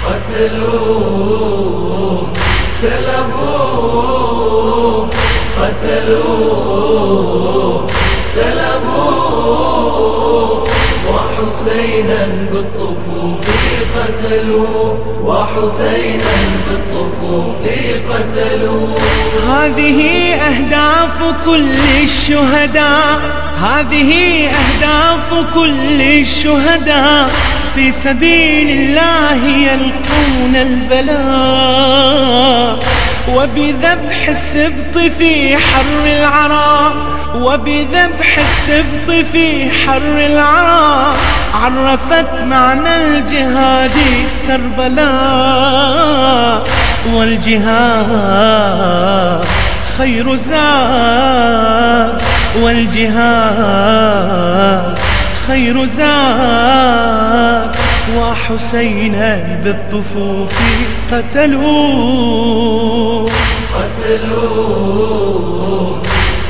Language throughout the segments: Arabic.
قتلوه سلبوه قتلوه سلبوه وحسينا بالطفوف قتلوه وحسينا بالطفوف قتلوه. هذه أهداف كل الشهداء، هذه أهداف كل الشهداء في سبيل الله يلقون البلاء. وبذبح السبط في حر العراء، وبذبح السبط في حر العراء عرفت معنى الجهاد كربلاء. والجهاد خير زاد، والجهاد خير زاد. وحسينا بالطفوف قتلوه قتلوه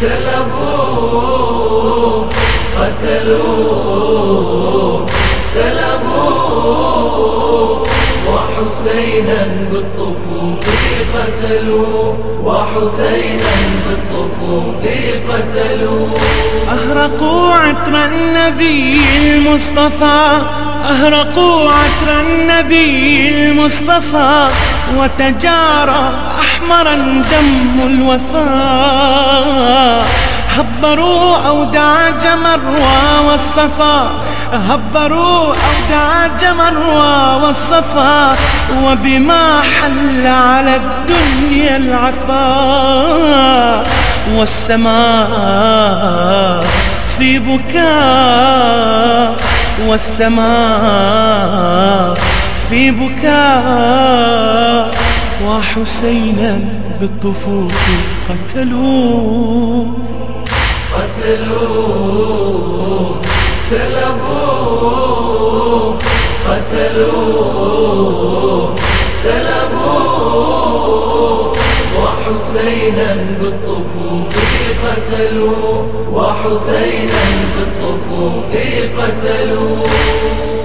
سلبوه قتلوه سلبوه وحسينا بالطفوف قتلوه وحسينا بالطفوف قتلوه. أهرقوا عطر النبي المصطفى، أهرقوا عطر النبي المصطفى وتجارى أحمرا دم الوفاء. هبروا أوداج مروى والصفا، هبروا أوداج مروى والصفا وبما حل على الدنيا العفا. والسماء في بكاء، والسماء في بكاء. وحسينا بالطفوف قتلوه قتلوه سلبوه قتلوه سلبوه وحسينا بالطفوف قتلوه وحسينا بالطفوف قتلوه.